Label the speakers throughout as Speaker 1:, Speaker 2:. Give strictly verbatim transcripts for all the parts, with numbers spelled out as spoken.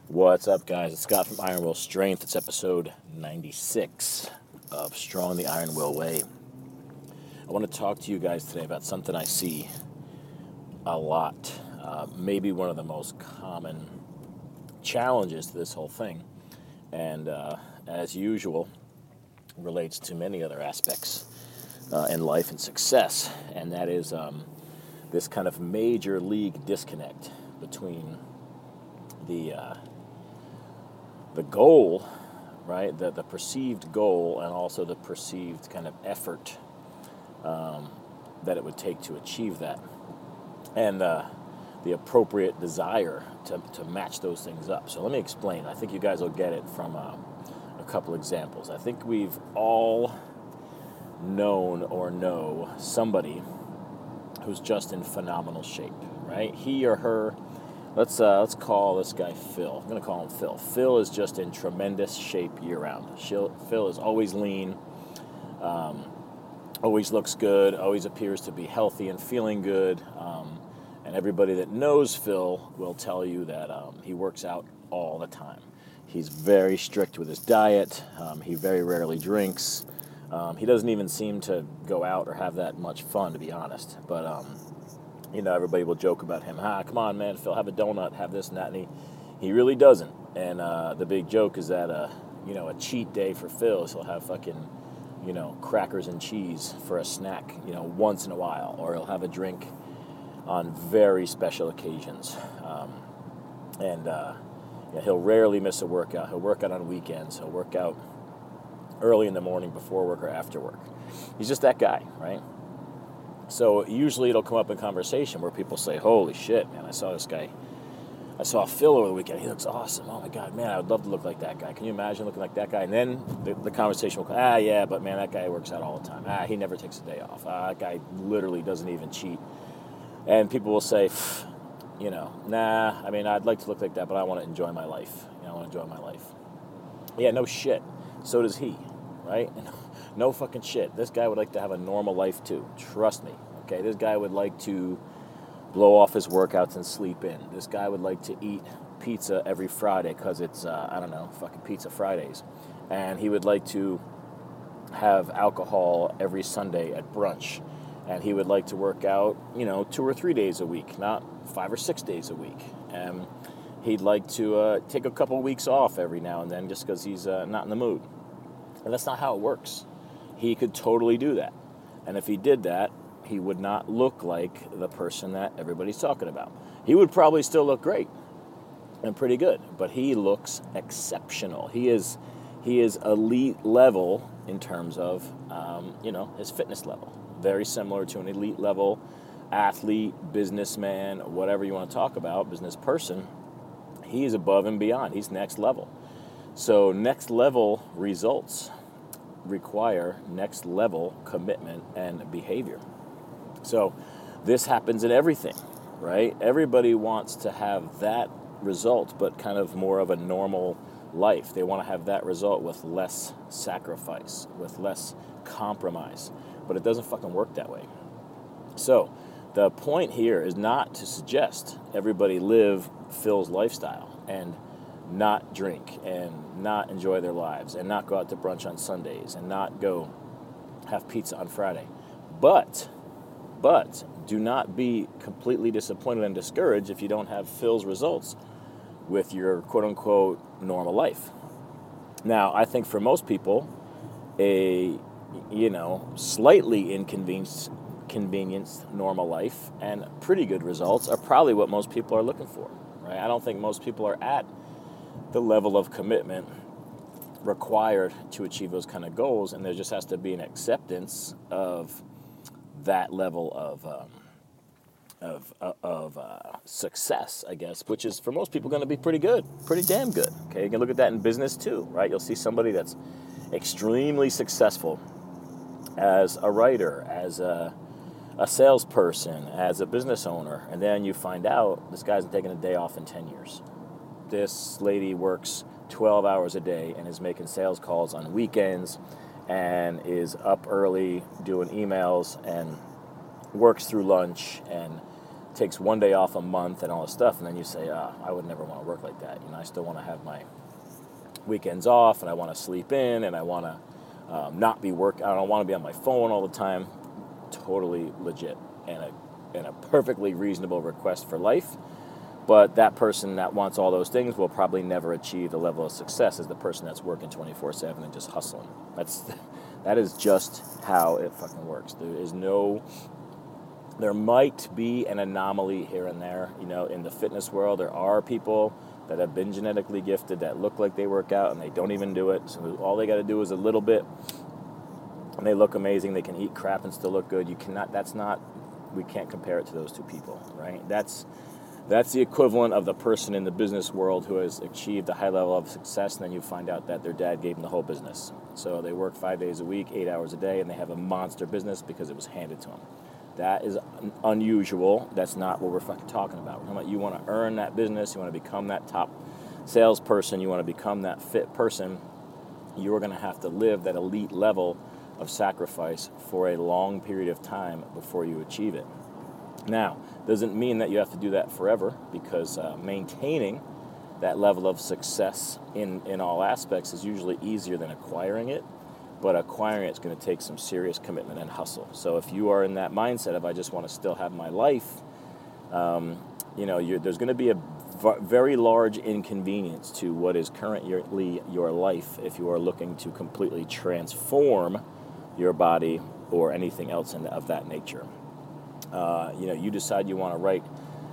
Speaker 1: What's up, guys? It's Scott from Iron Will Strength. It's episode ninety-six of Strong the Iron Will Way. I want to talk to you guys today about something I see a lot. Uh, maybe one of the most common challenges to this whole thing. And uh, as usual, relates to many other aspects uh, in life and success. And that is um, this kind of major league disconnect between the... Uh, the goal, right, the, the perceived goal and also the perceived kind of effort um, that it would take to achieve that, and uh, the appropriate desire to, to match those things up. So let me explain. I think you guys will get it from uh, a couple examples. I think we've all known or know somebody who's just in phenomenal shape, right? He or her. Let's uh, let's call this guy Phil. I'm going to call him Phil. Phil is just in tremendous shape year-round. Phil is always lean, um, always looks good, always appears to be healthy and feeling good. Um, and everybody that knows Phil will tell you that um, he works out all the time. He's very strict with his diet. Um, he very rarely drinks. Um, he doesn't even seem to go out or have that much fun, to be honest. But um, You know, everybody will joke about him. Ah, come on, man, Phil, have a donut, have this and that. And he, he really doesn't. And uh, the big joke is that, uh, you know, a cheat day for Phil is he'll have fucking, you know, crackers and cheese for a snack, you know, once in a while. Or he'll have a drink on very special occasions. Um, and uh, yeah, he'll rarely miss a workout. He'll work out on weekends. He'll work out early in the morning before work or after work. He's just that guy, right? So usually it'll come up in conversation where people say, holy shit, man, I saw this guy. I saw Phil over the weekend. He looks awesome. Oh, my God, man, I would love to look like that guy. Can you imagine looking like that guy? And then the, the conversation will come, ah, yeah, but, man, that guy works out all the time. Ah, he never takes a day off. Ah, that guy literally doesn't even cheat. And people will say, you know, nah, I mean, I'd like to look like that, but I want to enjoy my life. You know, I want to enjoy my life. Yeah, no shit. So does he, right? No fucking shit. This guy would like to have a normal life too. Trust me. Okay, this guy would like to blow off his workouts and sleep in. This guy would like to eat pizza every Friday because it's, uh, I don't know, fucking Pizza Fridays. And he would like to have alcohol every Sunday at brunch. And he would like to work out, you know, two or three days a week, not five or six days a week. And he'd like to uh, take a couple weeks off every now and then just because he's uh, not in the mood. And that's not how it works. He could totally do that. And if he did that, he would not look like the person that everybody's talking about. He would probably still look great and pretty good, but he looks exceptional. He is he is elite level in terms of, um, you know, his fitness level. Very similar to an elite level athlete, businessman, whatever you want to talk about, business person. He is above and beyond. He's next level. So next level results require next level commitment and behavior. So this happens in everything, right? Everybody wants to have that result, but kind of more of a normal life. They want to have that result with less sacrifice, with less compromise, but it doesn't fucking work that way. So the point here is not to suggest everybody live Phil's lifestyle and not drink and not enjoy their lives and not go out to brunch on Sundays and not go have pizza on Friday. But, but do not be completely disappointed and discouraged if you don't have Phil's results with your quote-unquote normal life. Now, I think for most people, a, you know, slightly inconvenienced, convenienced normal life and pretty good results are probably what most people are looking for, right? I don't think most people are at the level of commitment required to achieve those kind of goals, and there just has to be an acceptance of that level of um, of uh, of uh, success, I guess, which is for most people going to be pretty good, pretty damn good. Okay, you can look at that in business too, right? You'll see somebody that's extremely successful as a writer, as a a salesperson, as a business owner, and then you find out this guy's taking a day off in ten years. This lady works twelve hours a day and is making sales calls on weekends and is up early doing emails and works through lunch and takes one day off a month and all this stuff, and then you say, ah, I would never want to work like that. You know, I still want to have my weekends off, and I want to sleep in, and I want to um, not be work. I don't want to be on my phone all the time. Totally legit and a and a perfectly reasonable request for life. But that person that wants all those things will probably never achieve the level of success as the person that's working twenty-four seven and just hustling. That's that is just how it fucking works. There is no. There might be an anomaly here and there, you know, in the fitness world. There are people that have been genetically gifted that look like they work out and they don't even do it. So all they got to do is a little bit, and they look amazing. They can eat crap and still look good. You cannot. That's not. We can't compare it to those two people, right? That's that's the equivalent of the person in the business world who has achieved a high level of success, and then you find out that their dad gave them the whole business. So they work five days a week, eight hours a day, and they have a monster business because it was handed to them. That is unusual. That's not what we're fucking talking about. We're talking about you want to earn that business. You want to become that top salesperson. You want to become that fit person. You're going to have to live that elite level of sacrifice for a long period of time before you achieve it. Now, doesn't mean that you have to do that forever, because uh, maintaining that level of success in, in all aspects is usually easier than acquiring it. But acquiring it's going to take some serious commitment and hustle. So if you are in that mindset of I just want to still have my life, um, you know, you're, there's going to be a v- very large inconvenience to what is currently your life if you are looking to completely transform your body or anything else in, of that nature. Uh, you know, you decide you want to write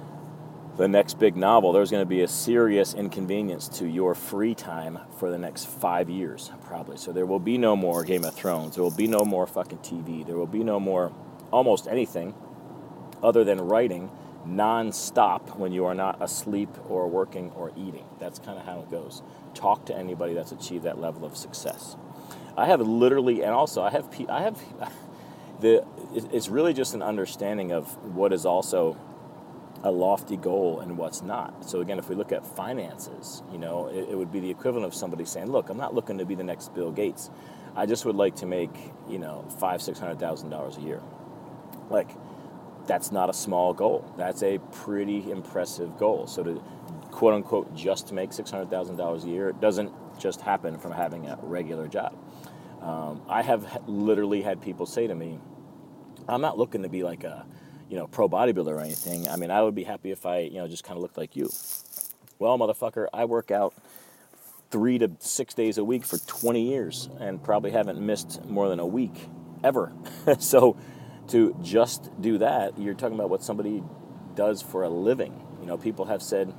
Speaker 1: the next big novel, there's going to be a serious inconvenience to your free time for the next five years, probably. So there will be no more Game of Thrones. There will be no more fucking T V. There will be no more almost anything other than writing non-stop when you are not asleep or working or eating. That's kind of how it goes. Talk to anybody that's achieved that level of success. I have literally, and also I have, I have, the. It's really just an understanding of what is also a lofty goal and what's not. So again, if we look at finances, you know, it, it would be the equivalent of somebody saying, look, I'm not looking to be the next Bill Gates. I just would like to make, you know, five, six hundred thousand dollars a year. Like, that's not a small goal. That's a pretty impressive goal. So to quote unquote just make six hundred thousand dollars a year, it doesn't just happen from having a regular job. Um, I have literally had people say to me, I'm not looking to be like a you know, pro bodybuilder or anything. I mean, I would be happy if I, you know, just kind of looked like you. Well, motherfucker, I work out three to six days a week for twenty years and probably haven't missed more than a week ever. So to just do that, you're talking about what somebody does for a living. You know, people have said,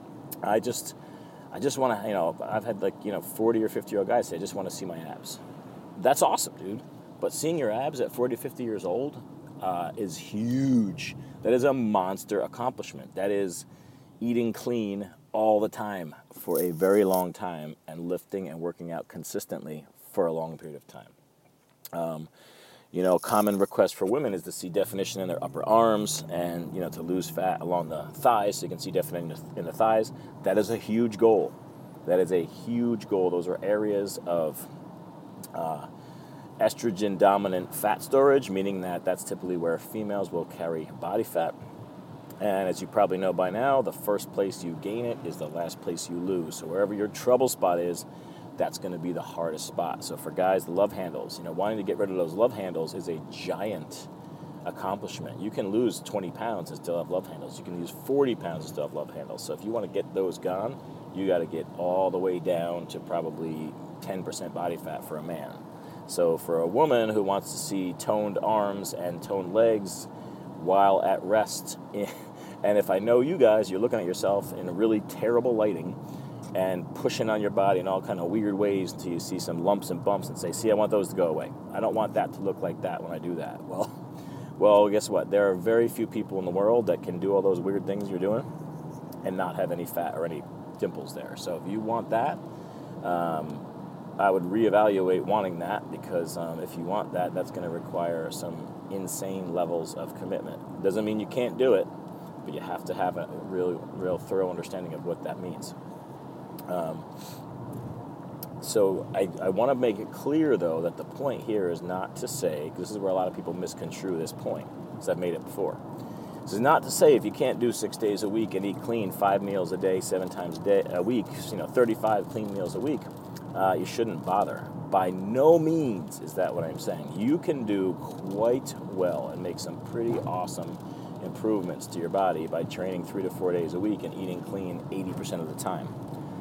Speaker 1: I just, I just want to, you know, I've had like, you know, forty or fifty year old guys say, I just want to see my abs. That's awesome, dude. But seeing your abs at forty, fifty years old, Uh, is huge. That is a monster accomplishment. That is eating clean all the time for a very long time and lifting and working out consistently for a long period of time. Um, you know, common request for women is to see definition in their upper arms and, you know, to lose fat along the thighs so you can see definition in the thighs. That is a huge goal. That is a huge goal. Those are areas of uh, estrogen dominant fat storage, meaning that that's typically where females will carry body fat. And as you probably know by now, the first place you gain it is the last place you lose. So wherever your trouble spot is, that's going to be the hardest spot. So for guys, the love handles, you know, wanting to get rid of those love handles is a giant accomplishment. You can lose twenty pounds and still have love handles. You can lose forty pounds and still have love handles. So if you want to get those gone, you got to get all the way down to probably ten percent body fat for a man. So for a woman who wants to see toned arms and toned legs while at rest, and if I know you guys, you're looking at yourself in a really terrible lighting and pushing on your body in all kind of weird ways until you see some lumps and bumps and say, see, I want those to go away. I don't want that to look like that when I do that. Well, well, guess what? There are very few people in the world that can do all those weird things you're doing and not have any fat or any dimples there. So if you want that, um, I would reevaluate wanting that, because um, if you want that, that's going to require some insane levels of commitment. Doesn't mean you can't do it, but you have to have a real, real thorough understanding of what that means. Um, so I, I want to make it clear, though, that the point here is not to say, this is where a lot of people misconstrue this point, because I've made it before. This is not to say if you can't do six days a week and eat clean five meals a day, seven times a, day, a week, you know, thirty-five clean meals a week, uh, you shouldn't bother. By no means is that what I'm saying. You can do quite well and make some pretty awesome improvements to your body by training three to four days a week and eating clean eighty percent of the time.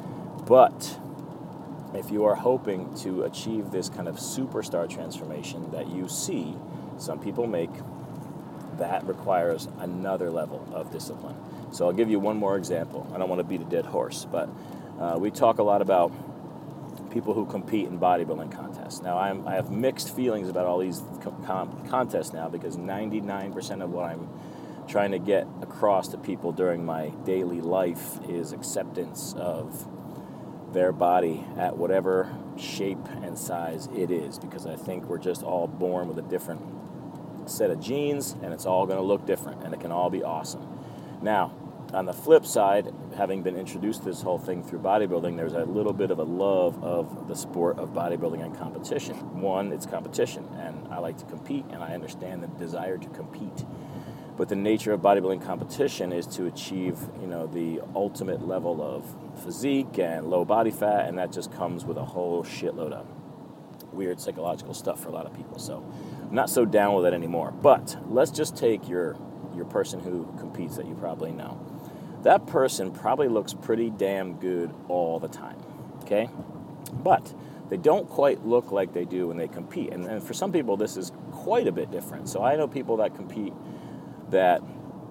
Speaker 1: But if you are hoping to achieve this kind of superstar transformation that you see some people make, that requires another level of discipline. So I'll give you one more example. I don't want to beat a dead horse, but uh, we talk a lot about people who compete in bodybuilding contests. Now, I'm, I have mixed feelings about all these com- contests now because ninety-nine percent of what I'm trying to get across to people during my daily life is acceptance of their body at whatever shape and size it is, because I think we're just all born with a different set of genes, and it's all going to look different, and it can all be awesome. Now, on the flip side, having been introduced to this whole thing through bodybuilding, there's a little bit of a love of the sport of bodybuilding and competition. One, it's competition, and I like to compete, and I understand the desire to compete. But the nature of bodybuilding competition is to achieve, you know, the ultimate level of physique and low body fat, and that just comes with a whole shitload of weird psychological stuff for a lot of people. So I'm not so down with it anymore. But let's just take your your person who competes that you probably know. That person probably looks pretty damn good all the time, okay? But they don't quite look like they do when they compete. And, and for some people, this is quite a bit different. So I know people that compete that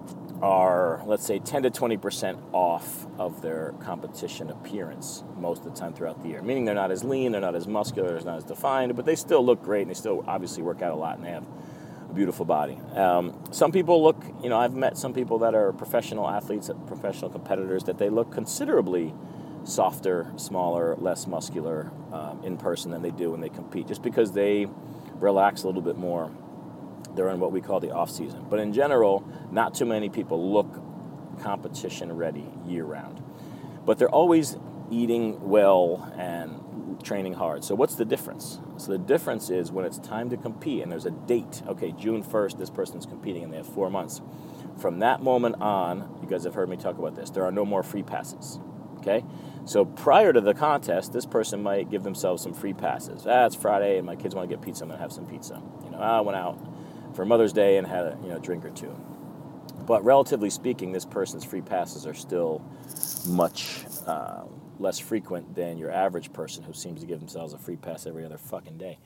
Speaker 1: are, let's say, ten to twenty percent off of their competition appearance most of the time throughout the year. Meaning they're not as lean, they're not as muscular, they're not as defined, but they still look great, and they still obviously work out a lot, and they have a beautiful body. Um, some people look, you know, I've met some people that are professional athletes, professional competitors, that they look considerably softer, smaller, less muscular um, in person than they do when they compete, just because they relax a little bit more during what we call the off season. But in general, not too many people look competition ready year round. But they're always eating well and training hard. So what's the difference? So the difference is when it's time to compete and there's a date. Okay, June first, this person's competing and they have four months. From that moment on, you guys have heard me talk about this, there are no more free passes. Okay? So prior to the contest, this person might give themselves some free passes. Ah, it's Friday and my kids want to get pizza, I'm going to have some pizza. You know, I went out for Mother's Day and had a you know drink or two. But relatively speaking, this person's free passes are still much uh, less frequent than your average person who seems to give themselves a free pass every other fucking day.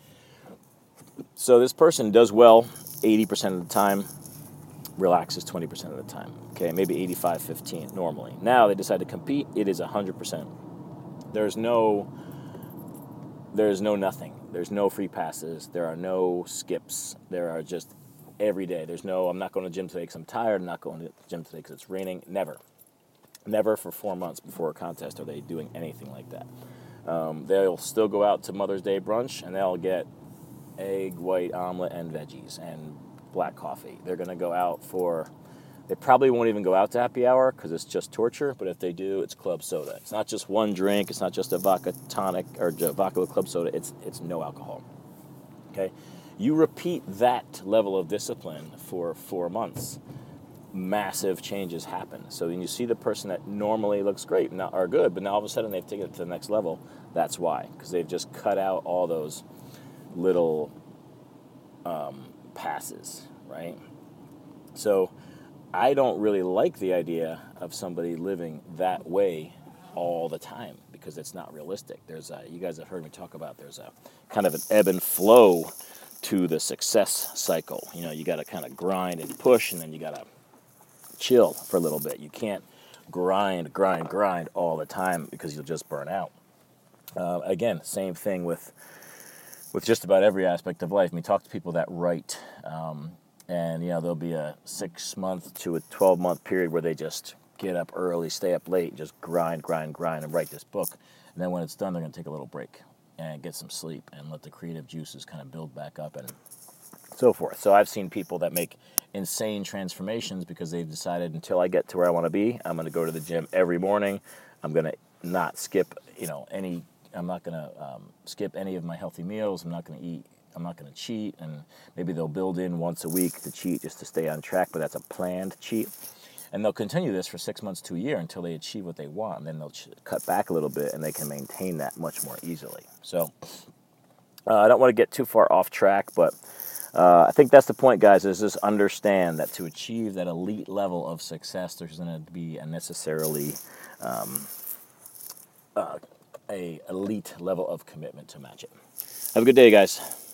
Speaker 1: So this person does well eighty percent of the time, relaxes twenty percent of the time. Okay, maybe eighty-five fifteen normally. Now they decide to compete, it is one hundred percent. There's no, there's no nothing. There's no free passes. There are no skips. There are just every day. There's no, I'm not going to the gym today because I'm tired. I'm not going to the gym today because it's raining. Never. Never for four months before a contest are they doing anything like that. Um, they'll still go out to Mother's Day brunch and they'll get egg, white omelet, and veggies and black coffee. They're going to go out for, they probably won't even go out to happy hour because it's just torture, but if they do, it's club soda. It's not just one drink. It's not just a vodka tonic or vodka with club soda. It's it's no alcohol. Okay? You repeat that level of discipline for four months, massive changes happen. So when you see the person that normally looks great and are good, but now all of a sudden they've taken it to the next level, that's why. Because they've just cut out all those little um, passes, right? So I don't really like the idea of somebody living that way all the time because it's not realistic. There's a, you guys have heard me talk about there's a kind of an ebb and flow to the success cycle. You know, you got to kind of grind and push, and then you got to chill for a little bit. You can't grind, grind, grind all the time because you'll just burn out. Uh, again, same thing with with just about every aspect of life. I mean, talk to people that write. Um, And, you know, there'll be a six-month to a twelve-month period where they just get up early, stay up late, just grind, grind, grind, and write this book. And then when it's done, they're going to take a little break and get some sleep and let the creative juices kind of build back up and so forth. So I've seen people that make insane transformations because they've decided until I get to where I want to be, I'm going to go to the gym every morning. I'm going to not skip, you know, any, I'm not going to um, skip any of my healthy meals. I'm not going to eat I'm not going to cheat, and maybe they'll build in once a week to cheat just to stay on track, but that's a planned cheat. And they'll continue this for six months to a year until they achieve what they want, and then they'll ch- cut back a little bit, and they can maintain that much more easily. So uh, I don't want to get too far off track, but uh, I think that's the point, guys, is just understand that to achieve that elite level of success, there's going to be a necessarily um, uh, a elite level of commitment to match it. Have a good day, guys.